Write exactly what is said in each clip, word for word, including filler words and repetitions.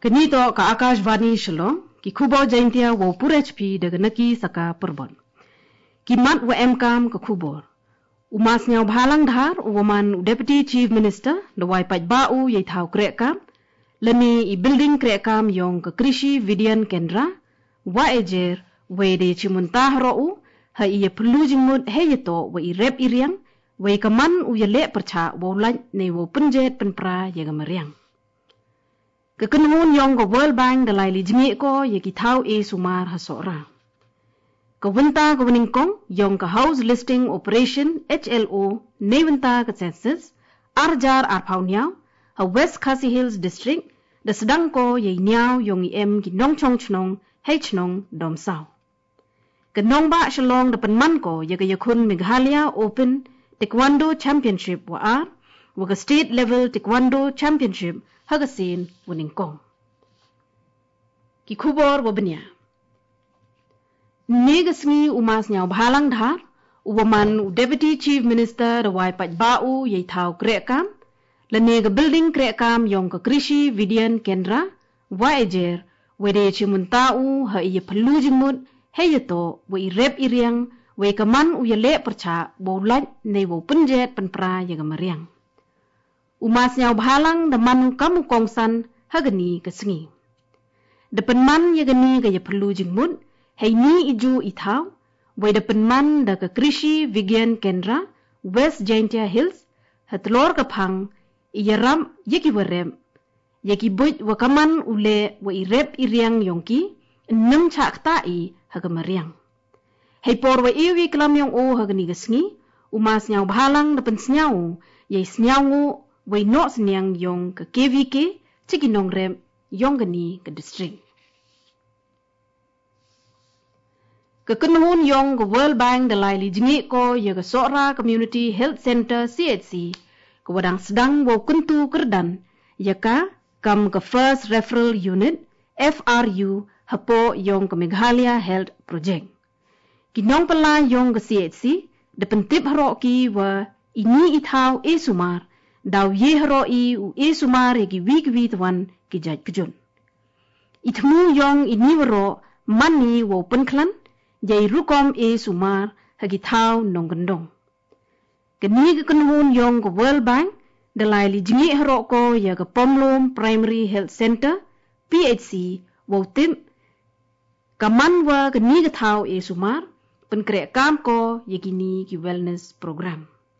Kenito ka Akashvani Shillong ki Kubo Jaintia wo Pur-H P daga naki saka Purbon. Ki mat wa emkam ka Kubor. Umas nyaw bhalang dhar uwaman Deputy Chief Minister da wai paj bau yai thau krekam lani i building krekam yong ka Krishi Vidyan Kendra wa ejer we de chimunta ro ha i perlu jingmut heyeto wa i rep iriang we kaman u yale percha wo laj nei wo penjet penpra yaga meriang. Kekenhun yong ka World Bank dalai li jingi ko yaki thau e sumar hasora. Kawenta kawaningkong yong ka House Listing Operation H L O neventa ka census arjar arpau niaw ha West Khasi Hills District da sedang ko yai niaw yong i em ki nong chong chnong hei chnong dom sao. Kenong ba shalong da penman ko yaga yakun Meghalaya Open Taekwondo Championship wa ar wa ka State Level Taekwondo Championship hagasin waningkong. Ki kubor wa benya. Negasngi umas nyaw bhalang dhar uwaman Deputy Chief Minister da wai paj bau yai thau krekam lanega building krekam yong ka Krishi Vidyan Kendra wa ejer wede chimunta u ha iya perlu jingmut heyeto wa i rep iriang we kaman u yale percha bo laj nei wo penjet penpra yaga meriang. Umas nyaw bhalang da manu kamu kongsan hagani kasngi. Depan man yagani gaya perlu jingmut hei ni iju ithau we depan man da ka Krishi Vidyan Kendra West Jaintia Hills hatlor kapang iyaram yaki warem yaki buj wakaman ule wa i rep iriang yongki enam chak tai haga meriang. Hei por wa iwi kelam yong o hagani gasngi umas nyaw bhalang depan snyaw yai snyaw wai nok senyang yong ke K V K cikinong rem yong gani ke district. Kekenhun yong ke World Bank dalai li jingi ko yaga Sora Community Health Center C H C ke wadang sedang wo kuntu kerdan yaka kam ke First Referral Unit F R U hapo yong ke Meghalaya Health Project. Kinong pala yong ke C H C depen tip haroki wa ini ithau e sumar daw ye haroi u e sumar yaki wik witwan ki jaj kejun. Itmu yong ini waro mani wo penklan yai rukom e sumar hagi thau nong gendong. Keni kekenhun yong ke World Bank dalai li jingi haroko ya ke Pomlom Primary Health Center P H C wo tim kaman wa keni ke thau e sumar penkrek kam ko yakini ki wellness program.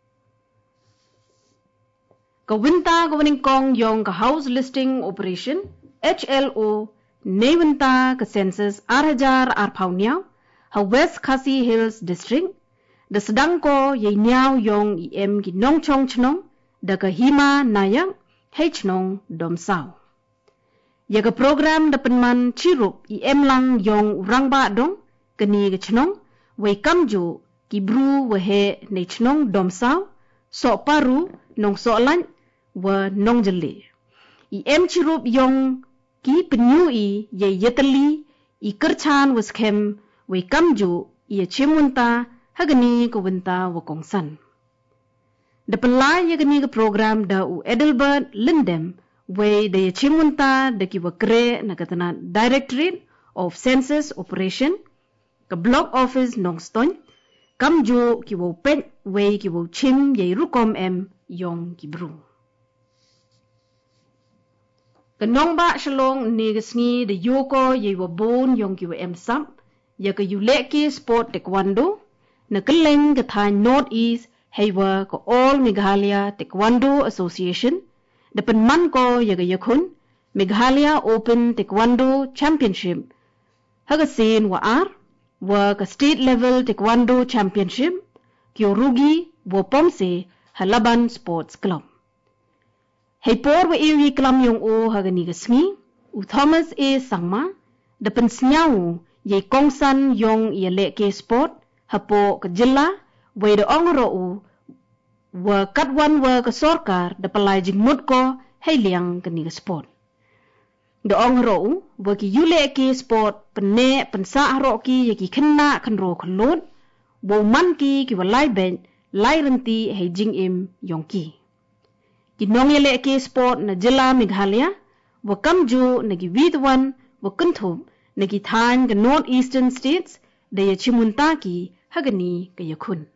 Kawinta kawaningkong yong ka House Listing Operation H L O neventa ka census arhajar arpau niaw ha West Khasi Hills District da sedang ko yai niaw yong i em ki nong chong chnong da ka hima nayang hei chnong dom sao. Ya ka program da penman chirup i em lang yong urang ba dong kani ka chnong wai kamju ki bru wa he nei chnong dom sao so paru nong so lan wa nong jeli. I em chirup yong ki penyu i ye yetali i kerchan was kem we kamju i chimunta hagani ko wenta wa kongsan. Da pelai yagani ka program da u Edelbert Lindem we de chimunta da ki wa kre na katana Directorate of Census Operation ka Block Office nong stony kamju ki wa pet we ki wa chim ye rukom em yong ki bru. Kenong ba shalong negasngi de yoko ye wa bon yong ki wa em sam ya ka yuleki sport taekwondo na keleng ka thai North East heiwa ka All Meghalaya Taekwondo Association da penman ko ya ka yakun Meghalaya Open Taekwondo Championship hagasin wa ar wa ka State Level Taekwondo Championship kyo rugi wa pomse halaban Sports Club. Hei por wa iwi klam yong o hagani gasngi u Thomas A. Sangma da pen snyaw yai kongsan yong ia leke sport hapo ke jela we de ongro u wa katwan wa ke sorkar da palai jingmut ko hei liang kani ke sport. De ongro u wa ki yule ke sport penne pensa roki yaki khenna khanro khlot bo man ki ki wa lai ben lai ranti hei jing im yong ki. Kinong yele ke sport na jela Meghalaya wa kamju nagi widwan wa kunthub nagi than the northeastern states da ya chimuntaki hagani ka yakun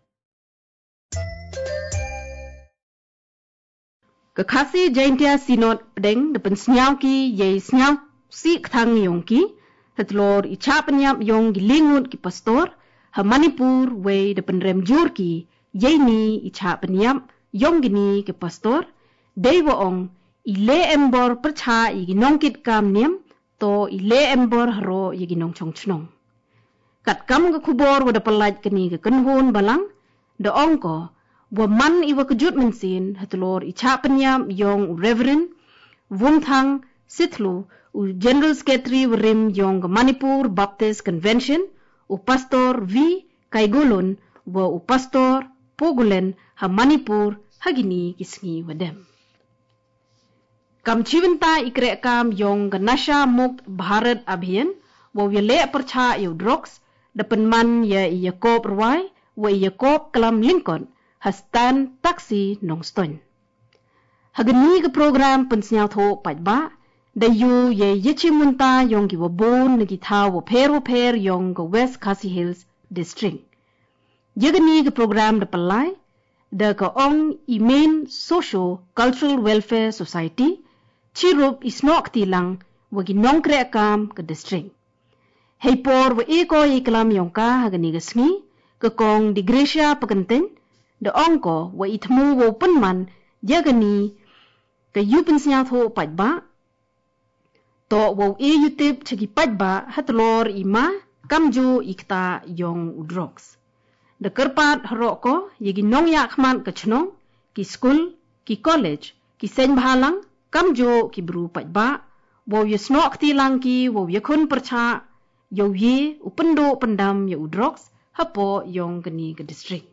ka khasi jaintia sinot pedeng de pensnyau ki ye snyau si kthang yong ki hatlor icha penyap yong gilingut ki pastor ha manipur we de penrem jur ki ye ni icha penyap yong gini ki pastor dewa ong ile embor percha igi nongkit kam niam to ile embor haro igi nong chong chnong kat kam ga khubor wada palaj kani ga kanhon balang de ong ko wa man iwa kejut mensin hatlor icha penyam yong reverend wumthang sithlu u general secretary wrim yong Manipur Baptist Convention u pastor v kaigulun wa u pastor pogulen ha Manipur hagini kisngi wadem kam chiwanta ikre kam yong ganasha mukt bharat abhiyan wa wile percha yu drugs dapen man ya Yakob Roy wa Yakob Klam Lincoln hastan taksi nongston hagani ke program pensnyau tho pajba da yu ye yechimunta yong ki wabon nagi tha wo pher wo pher yong go West Khasi Hills district yagani ke program da palai da ka ong imen socio cultural welfare society chirup isnok tilang wagi nongkre kam ke district hei por wa eko iklam yong ka hagani gasmi ka kong di Gracia pakenten da ongko wa itmu wo penman yagani ka yupen snya tho pajba to wo e youtube chigi pajba hatlor ima kamju ikta yong drugs da kerpat haroko yagi nong yak man ka chnong ki school ki college ki sen bhalang kamjo ki bru pajba wo yesnok tilang ki wo yakun percha yo ye upendo pendam ya drugs hapo yong gani ke district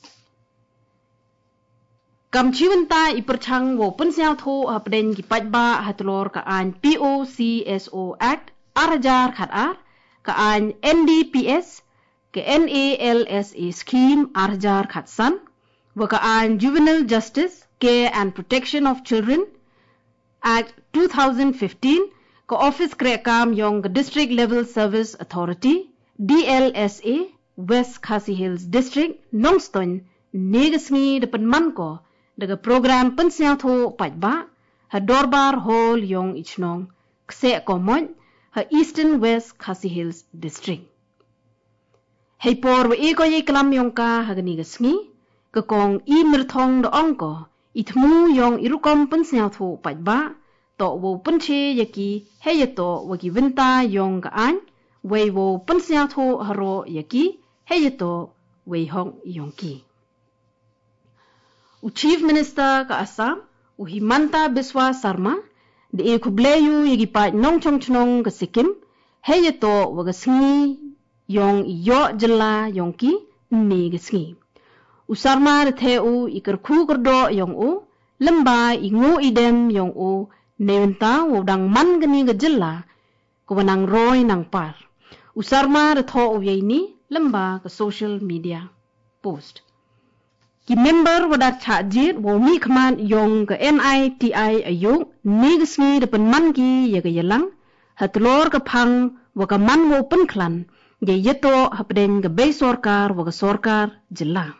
kam chiwanta iperchang wo pensyang tho hapden ki pajba hatlor ka an P O C S O Act arajar khat ar ka an N D P S ke N A L S A scheme arajar khat san wa ka an Juvenile Justice Care and Protection of Children Act two thousand fifteen ka office kre kam yong district level service authority D L S A West Khasi Hills district nongston negasngi depan man ko daga program pensyang tho pajba ha dorbar hol yong ichnong kse komon ha Eastern West Khasi Hills district hei por wa eko ye klam yong ka hagani gasngi ka kong i mirthong do ongko itmu yong irukom pensyang tho pajba to wo penche yaki heyato wagi winta yong ka an wei wo pensyang tho haro yaki heyato wei hong yongki u Chief Minister ka Assam u Himanta Biswa Sarma de e kubleyu yigi pa nong chong chnong ka Sikkim heyato waga sngi yong yo jala yongki ni ga sngi u Sarma de the u ikar khu gordo yong u lamba ingu idem yong u neventa u dang man gani ga jala ko wanang roy nang par u Sarma de tho u yeini lamba ka social media post ki member wadat chajit wo mi khman yong ka N I T I ayuk nigsni de pen man ki ye ga yelang hatlor ka phang wa ka man wo pen khlan ge yeto hapden ga be sorkar wa ga sorkar jilla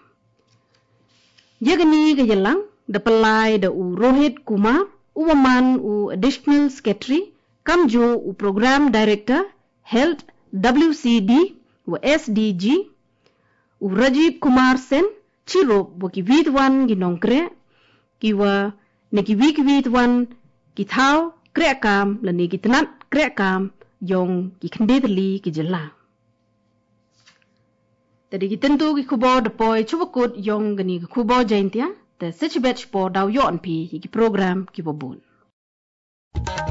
yegni ga yelang de pelai de u Rohit Kumar u man u additional secretary kamjo u program director health W C D wa S D G u Rajiv Kumar Sen chirop wa ki vidwan gi nongkre ki wa ne ki wik vidwan ki thau kre kam la ne ki tnat kre kam yong ki khandetli ki jilla tadi ki tentu ki khubo de poi chubakut yong gani ki khubo jaintia te sechbet po daw yon pi ki program ki bobun